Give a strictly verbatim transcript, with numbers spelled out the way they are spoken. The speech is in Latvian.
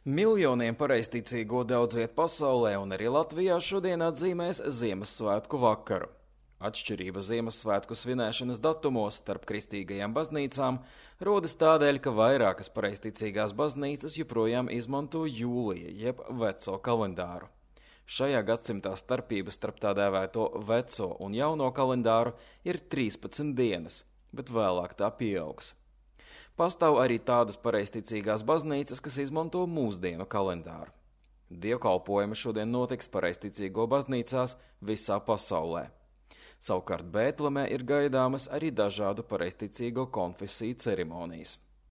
Miljoniem pareizticīgo daudz viet pasaulē un arī Latvijā šodien atzīmēs Ziemassvētku vakaru. Atšķirība Ziemassvētku svinēšanas datumos starp kristīgajām baznīcām rodas tādēļ, ka vairākas pareizticīgās baznīcas joprojām izmanto jūlija jeb veco kalendāru. Šajā gadsimtā starpība starp tā dēvēto veco un jauno kalendāru ir trīspadsmit dienas, bet vēlāk tā pieaugs. Pastāv arī tādas pareizticīgās baznīcas, kas izmanto mūsdienu kalendāru. Dievkalpojumi šodien notiks pareizticīgo baznīcās visā pasaulē. Savukārt Bētlemē ir gaidāmas arī dažādu pareizticīgo konfesiju ceremonijas.